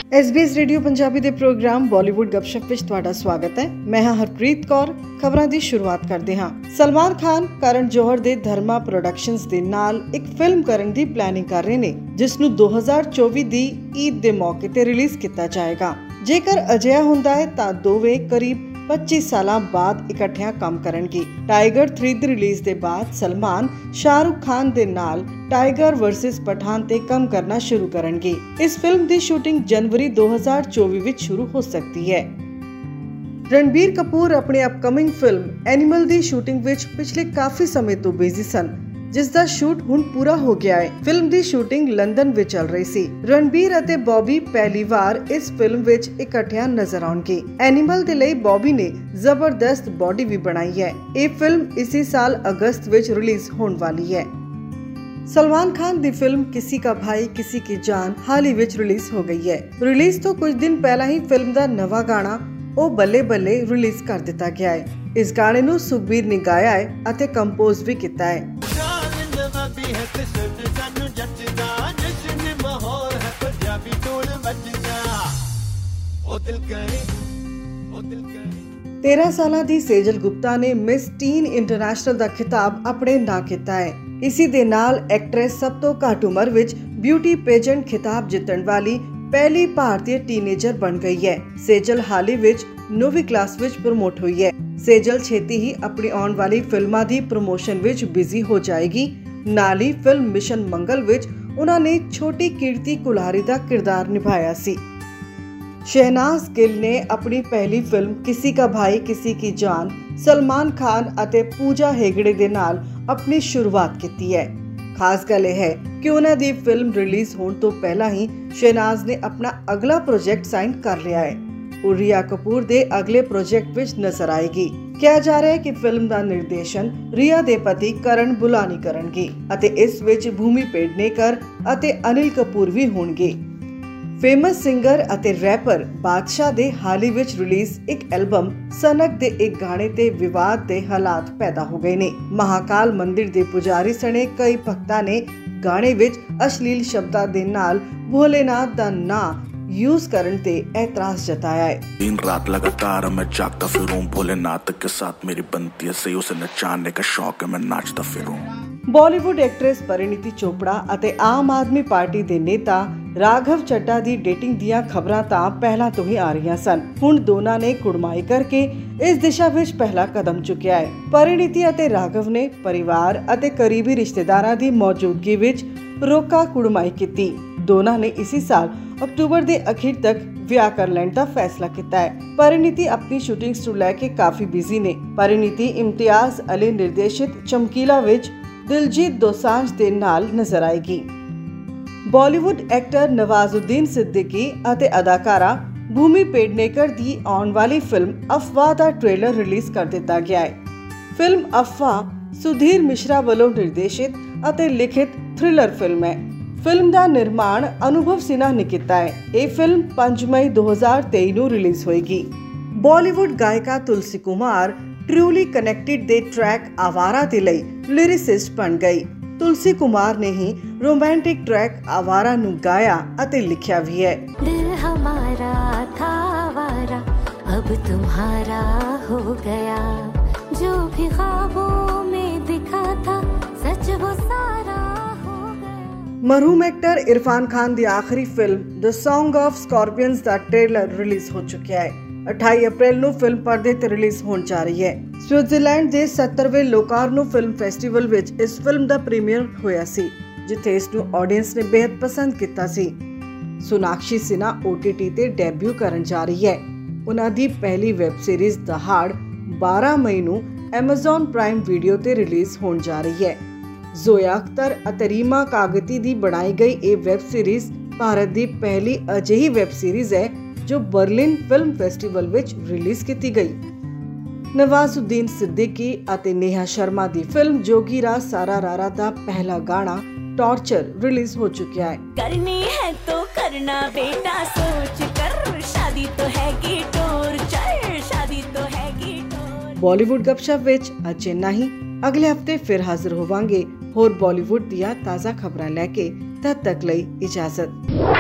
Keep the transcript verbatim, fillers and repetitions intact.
S B S radio Punjabi ਦੇ programme Bollywood ਗੱਪਸ਼ਪ ਵਿੱਚ ਤੁਹਾਡਾ ਸਵਾਗਤ ਹੈ। ਮੈਂ ਹਾਂ ਹਰਪ੍ਰੀਤ ਕੌਰ। ਖਬਰਾਂ ਦੀ ਸ਼ੁਰੂਆਤ ਕਰਦੇ ਹਾਂ। ਸਲਮਾਨ ਖਾਨ ਕਰਨ ਜੋਹਰ ਦੇ ਧਰਮਾ ਪ੍ਰੋਡਕਸ਼ਨਸ ਦੇ ਨਾਲ ਇੱਕ ਫਿਲਮ ਕਰਨ ਦੀ ਪਲੈਨਿੰਗ ਕਰ ਰਹੇ ਨੇ, ਜਿਸ ਨੂੰ ਦੋ ਹਜ਼ਾਰ ਚੌਵੀ ਦੀ ਈਦ ਦੇ ਮੌਕੇ ਤੇ ਰਿਲੀਜ਼ ਕੀਤਾ ਜਾਏਗਾ। ਜੇਕਰ ਅਜਿਹਾ ਹੁੰਦਾ ਹੈ ਤਾਂ ਦੋਵੇਂ ਕਰੀਬ ਪੱਚੀ ਸਾਲਾਂ ਬਾਅਦ ਇਕੱਠਿਆਂ ਕੰਮ ਕਰਨਗੇ। ਟਾਈਗਰ ਥ੍ਰੀ ਦੀ ਰਿਲੀਜ਼ ਦੇ ਬਾਅਦ ਸਲਮਾਨ ਸ਼ਾਹਰੁਖ ਖਾਨ ਦੇ ਨਾਲ ਟਾਈਗਰ ਵਰਸਸ ਪਠਾਨ ਤੇ ਕੰਮ ਕਰਨਾ ਸ਼ੁਰੂ ਕਰਨਗੇ। ਇਸ ਫਿਲਮ ਦੀ ਸ਼ੂਟਿੰਗ ਜਨਵਰੀ ਦੋ ਹਜ਼ਾਰ ਚੌਵੀ ਵਿੱਚ ਸ਼ੁਰੂ ਹੋ ਸਕਦੀ ਹੈ। ਰਣਬੀਰ ਕਪੂਰ ਆਪਣੀ ਅਪਕਮਿੰਗ ਫਿਲਮ ਐਨੀਮਲ ਦੀ ਸ਼ੂਟਿੰਗ ਵਿੱਚ ਪਿਛਲੇ ਕਾਫੀ ਸਮੇਂ ਤੋਂ ਬਿਜ਼ੀ ਸਨ, ਜਿਸ ਦਾ ਸ਼ੂਟ ਹੁਣ ਪੂਰਾ ਹੋ ਗਿਆ ਹੈ। ਫਿਲਮ ਦੀ ਸ਼ੂਟਿੰਗ ਲੰਡਨ ਵਿੱਚ ਚੱਲ ਰਹੀ ਸੀ। ਰਣਬੀਰ ਅਤੇ ਬੌਬੀ ਪਹਿਲੀ ਵਾਰ ਇਸ ਫਿਲਮ ਵਿੱਚ ਇਕੱਠਿਆਂ ਨਜ਼ਰ ਆਉਣਗੇ। ਐਨੀਮਲ ਦੇ ਲਈ ਬੌਬੀ ਨੇ ਜ਼ਬਰਦਸਤ ਬॉडी ਵੀ ਬਣਾਈ ਹੈ। ਇਹ ਫਿਲਮ ਇਸੇ ਸਾਲ ਅਗਸਤ ਵਿੱਚ ਰਿਲੀਜ਼ ਹੋਣ ਵਾਲੀ ਹੈ। सलमान खान ਦੀ ਫਿਲਮ किसी का भाई किसी की जान ਹਾਲ ਹੀ ਵਿੱਚ ਰਿਲੀਜ਼ ਹੋ ਗਈ ਹੈ। ਰਿਲੀਜ਼ ਤੋਂ ਕੁਝ ਦਿਨ ਪਹਿਲਾਂ ਹੀ ਫਿਲਮ ਦਾ ਨਵਾਂ ਗਾਣਾ ਉਹ ਬੱਲੇ ਬੱਲੇ ਰਿਲੀਜ਼ ਕਰ ਦਿੱਤਾ ਗਿਆ ਹੈ। ਇਸ ਗਾਣੇ ਨੂੰ ਸੁਖਬੀਰ ਨੇ ਗਾਇਆ ਹੈ ਅਤੇ ਕੰਪੋਜ਼ ਵੀ ਕੀਤਾ ਹੈ। तेरह ਸਾਲਾਂ ਦੀ ਸੇਜਲ ਗੁਪਤਾ ਨੇ ਮਿਸ ਟੀਨ ਇੰਟਰਨੈਸ਼ਨਲ ਦਾ ਖਿਤਾਬ ਆਪਣੇ ਨਾਂ ਕੀਤਾ ਹੈ। ਇਸੀ ਦੇ ਨਾਲ ਐਕਟਰੈਸ ਸਭ ਤੋਂ ਘੱਟ ਉਮਰ ਵਿੱਚ ਬਿਊਟੀ ਪੇਜੈਂਟ ਖਿਤਾਬ ਜਿੱਤਣ ਵਾਲੀ ਪਹਿਲੀ ਭਾਰਤੀ ਟੀਨੇਜਰ ਬਣ ਗਈ ਹੈ। ਸੇਜਲ ਹਾਲ ਹੀ ਵਿੱਚ ਨੌਵੀਂ ਕਲਾਸ ਵਿੱਚ ਪ੍ਰਮੋਟ ਹੋਈ ਹੈ। ਸੇਜਲ ਛੇਤੀ ਹੀ ਆਪਣੀ ਆਉਣ ਵਾਲੀ ਫਿਲਮਾਂ ਦੀ ਪ੍ਰਮੋਸ਼ਨ ਵਿੱਚ ਬਿਜ਼ੀ ਹੋ ਜਾਏਗੀ। ਨਾਲ ਹੀ ਫਿਲਮ ਮਿਸ਼ਨ ਮੰਗਲ ਵਿੱਚ ਉਹਨਾਂ ਨੇ ਛੋਟੀ ਕੀਰਤੀ ਕੁਲਾਰੀ ਦਾ ਕਿਰਦਾਰ ਨਿਭਾਇਆ ਸੀ। शहनाज गिल ने अपनी पहली फिल्म किसी का भाई किसी की जान सलमान खान ਅਤੇ ਪੂਜਾ ਹੈਗੜੇ ਦੇ ਨਾਲ ਆਪਣੀ ਸ਼ੁਰੂਆਤ ਕੀਤੀ ਹੈ। ਖਾਸ ਗੱਲ ਇਹ ਹੈ ਕਿ ਉਹਨਾਂ ਦੀ ਫਿਲਮ ਰਿਲੀਜ਼ ਹੋਣ ਤੋਂ ਪਹਿਲਾਂ ਹੀ ਸ਼ਹਿਨਾਜ਼ ਨੇ ਆਪਣਾ ਅਗਲਾ ਪ੍ਰੋਜੈਕਟ ਸਾਈਨ ਕਰ ਲਿਆ ਹੈ। ਉਹ ਰੀਆ ਕਪੂਰ ਦੇ ਅਗਲੇ ਪ੍ਰੋਜੈਕਟ ਵਿੱਚ ਨਜ਼ਰ ਆਏਗੀ। ਕਿਹਾ ਜਾ ਰਿਹਾ ਹੈ ਕਿ ਫਿਲਮ ਦਾ ਨਿਰਦੇਸ਼ਨ ਰੀਆ ਦੇ ਪਤੀ ਕਰਨ ਬੁਲਾਨੀ ਕਰਨਗੇ ਅਤੇ ਇਸ ਵਿੱਚ ਭੂਮੀ ਪੇਡਨੇਕਰ ਅਤੇ ਅਨਿਲ ਕਪੂਰ ਵੀ ਹੋਣਗੇ। ਫੇਮਸ ਸਿੰਗਰ ਅਤੇ ਰੈਪਰ ਬਾਦਸ਼ਾਹ ਦੇ ਹਾਲ ਹੀ ਵਿੱਚ ਰਿਲੀਜ਼ ਇੱਕ ਐਲਬਮ ਸਨਕ ਦੇ ਇੱਕ ਗਾਣੇ ਤੇ ਵਿਵਾਦ ਦੇ ਹਾਲਾਤ ਪੈਦਾ ਹੋ ਗਏ ਨੇ। ਮਹਾਕਾਲ ਮੰਦਿਰ ਦੇ ਪੁਜਾਰੀ ਸਣੇ ਕਈ ਭਗਤਾਂ ਨੇ ਗਾਣੇ ਵਿੱਚ ਅਸ਼ਲੀਲ ਸ਼ਬਦਾਂ ਦੇ ਨਾਲ ਭੋਲੇਨਾਥ ਦਾ ਨਾਂ यूज ਕਰਨ ਤੇ एतराज जताया है। दिन रात लगातार मैं जागता फिरूं, भोलेनाथ के साथ मेरी बनती है सही, उसे नचाने का शौक है मैं नाचता फिरूं। ਬਾਲੀਵੁੱਡ ਐਕਟਰੈਸ ਪਰਿਣੀਤੀ ਚੋਪੜਾ ਅਤੇ ਆਮ ਆਦਮੀ ਪਾਰਟੀ ਦੇ ਨੇਤਾ ਰਾਘਵ ਚੱਡਾ ਦੀ ਡੇਟਿੰਗ ਦੀਆਂ ਖਬਰਾਂ ਤਾਂ ਪਹਿਲਾਂ ਤੋਂ ਹੀ ਆ ਰਹੀਆਂ ਸਨ। ਹੁਣ ਦੋਨਾਂ ਨੇ ਕੁੜਮਾਈ ਕਰਕੇ ਇਸ ਦਿਸ਼ਾ ਵਿੱਚ ਪਹਿਲਾ ਕਦਮ ਚੁੱਕਿਆ ਹੈ। ਪਰਿਣੀਤੀ ਅਤੇ ਰਾਘਵ ਨੇ ਪਰਿਵਾਰ ਅਤੇ ਕਰੀਬੀ ਰਿਸ਼ਤੇਦਾਰਾਂ ਦੀ ਮੌਜੂਦਗੀ ਵਿੱਚ ਰੋਕਾ ਕੁੜਮਾਈ ਕੀਤੀ। ਦੋਨਾਂ ਨੇ ਇਸੇ ਸਾਲ ਅਕਤੂਬਰ ਦੇ ਅਖੀਰ ਤੱਕ ਵਿਆਹ ਕਰ ਲੈਣ ਦਾ ਫੈਸਲਾ ਕੀਤਾ ਹੈ। ਪਰਿਣੀਤੀ ਆਪਣੀ ਸ਼ੂਟਿੰਗਸ ਨੂੰ ਲੈ ਕੇ ਕਾਫੀ ਬਿਜ਼ੀ ਨੇ। ਪਰਿਣੀਤੀ ਇਮਤਿਆਜ਼ ਅਲੀ ਨਿਰਦੇਸ਼ਿਤ ਚਮਕੀਲਾ ਵਿੱਚ ਦਿਲਜੀਤ ਦੋਸਾਂਝ ਦੇ ਨਾਲ ਨਜ਼ਰ ਆਏਗੀ। ਬਾਲੀਵੁੱਡ ਐਕਟਰ ਨਵਾਜ਼ੁਦੀਨ ਸਿੱਦੀਕੀ ਅਤੇ ਅਦਾਕਾਰਾ ਭੂਮੀ ਪੇਡਨੇਕਰ ਦੀ ਆਉਣ ਵਾਲੀ ਫਿਲਮ ਅਫਵਾਹ ਦਾ ਟ੍ਰੇਲਰ ਰਿਲੀਜ਼ ਕਰ ਦਿੱਤਾ ਗਿਆ ਹੈ। ਫਿਲਮ ਅਫਵਾਹ ਸੁਧੀਰ ਮਿਸ਼ਰਾ ਵੱਲੋਂ ਨਿਰਦੇਸ਼ਿਤ ਅਤੇ ਲਿਖਿਤ ਥ੍ਰਿਲਰ ਫਿਲਮ ਹੈ। ਫਿਲਮ ਦਾ ਨਿਰਮਾਣ ਅਨੁਭਵ ਸਿਨਹਾ ਨੇ ਕੀਤਾ ਹੈ। ਇਹ ਫਿਲਮ ਪੰਜ ਮਈ ਦੋ ਹਜ਼ਾਰ ਤੇਈ ਨੂੰ ਰਿਲੀਜ਼ ਹੋਏਗੀ। ਬਾਲੀਵੁੱਡ ਗਾਇਕਾ ਤੁਲਸੀ ਕੁਮਾਰ ਟਰੂਲੀ ਕਨੈਕਟਿਡ ਦੇ ਟਰੈਕ ਆਵਾਰਾ ਦੇ ਲਈ ਲਿਰਿਸਿਸਟ ਬਣ ਗਈ। ਤੁਲਸੀ ਕੁਮਾਰ ਨੇ ਹੀ ਰੋਮਾਂਟਿਕ ਟਰੈਕ ਆਵਾਰਾ ਨੂੰ ਗਾਇਆ ਅਤੇ ਲਿਖਿਆ ਵੀ ਹੈ। ਦਿਲ ਹਮਾਰਾ ਥਾ ਆਵਾਰਾ ਅਬ ਤੁਮਹਾਰਾ ਹੋ ਗਿਆ ਜੋ ਵੀ ਖ਼ਾਬੋਂ ਮੇਂ ਦਿਖਾ ਥਾ ਸੱਚ वो ਸਾਰਾ ਮਰਹੂਮ ਐਕਟਰ ਇਰਫਾਨ ਖਾਨ ਦੀ ਆਖਰੀ film the song of scorpions ਦਾ ਟ੍ਰੇਲਰ ਰਿਲੀਜ਼ ਹੋ ਚੁੱਕਿਆ ਹੈ। ਅਠਾਈ ਅਪ੍ਰੈਲ ਨੂੰ ਫਿਲਮ ਪਰਦੇ ਤੇ ਰਿਲੀਜ਼ ਹੋਣ ਜਾ ਰਹੀ ਹੈ। ਸਵਿਟਜ਼ਰਲੈਂਡ ਦੇ ਸੱਤਰਵੇਂ ਲੋਕਾਰਨੋ ਫਿਲਮ ਫੈਸਟੀਵਲ ਵਿੱਚ ਇਸ ਫਿਲਮ ਦਾ ਪ੍ਰੀਮੀਅਰ ਹੋਇਆ ਸੀ, ਜਿੱਥੇ ਇਸ ਨੂੰ ਆਡੀਅנס ਨੇ ਬੇहद ਪਸੰਦ ਕੀਤਾ ਸੀ। Sonakshi Sinha O T T ਤੇ ਡੈਬਿਊ ਕਰਨ ਜਾ ਰਹੀ ਹੈ। ਉਹਨਾਂ ਦੀ ਪਹਿਲੀ ਵੈਬ ਸੀਰੀਜ਼ ਦਹਾੜ ਬਾਰਾਂ ਮਈ ਨੂੰ ਐਮਾਜ਼ਨ ਪ੍ਰਾਈਮ ਵੀਡੀਓ ਤੇ ਰਿਲੀਜ਼ ਹੋਣ ਜਾ ਰਹੀ ਹੈ। ਜ਼ੋਇਆ ਅਖਤਰ ਅਤੇ ਰੀਮਾ ਕਾਗਤੀ ਦੀ ਬਣਾਈ ਗਈ ਇਹ ਵੈਬ ਸੀਰੀਜ਼ ਭਾਰਤ ਦੀ ਪਹਿਲੀ ਅਜਿਹੀ ਵੈਬ ਸੀਰੀਜ਼ ਹੈ ਜੋ ਬਰਲਿਨ ਫਿਲਮ ਫੈਸਟੀਵਲ ਵਿੱਚ ਰਿਲੀਜ਼ ਕੀਤੀ ਗਈ। ਨਵਾਜ਼ੁਦੀਨ ਸਿੱਦੀਕੀ ਅਤੇ ਨੇਹਾ ਸ਼ਰਮਾ ਦੀ ਫਿਲਮ ਜੋਗੀਰਾ ਸਾਰਾ ਰਾਰਾ ਦਾ ਪਹਿਲਾ ਗਾਣਾ ਟਾਰਚਰ ਰਿਲੀਜ਼ ਹੋ ਚੁੱਕਿਆ ਹੈ। ਕਰਨੀ ਹੈ ਤੋ ਕਰਨਾ ਬੇਟਾ ਸੋਚ ਕਰ ਸ਼ਾਦੀ ਤੋ ਹੈਗੀ ਟਾਰਚਰ ਸ਼ਾਦੀ ਤੋ ਹੈਗੀ ਟਾਰਚਰ। ਬਾਲੀਵੁੱਡ ਗੱਪਸ਼ਪ ਵਿੱਚ ਅੱਜ ਇੰਨਾ ਹੀ। ਅਗਲੇ ਹਫਤੇ ਫਿਰ ਹਾਜ਼ਰ ਹੋਵਾਂਗੇ ਹੋਰ ਬਾਲੀਵੁੱਡ ਦੀਆਂ ਤਾਜ਼ਾ ਖਬਰਾਂ ਲੈ ਕੇ। ਤਦ ਤੱਕ ਲਈ ਇਜਾਜ਼ਤ।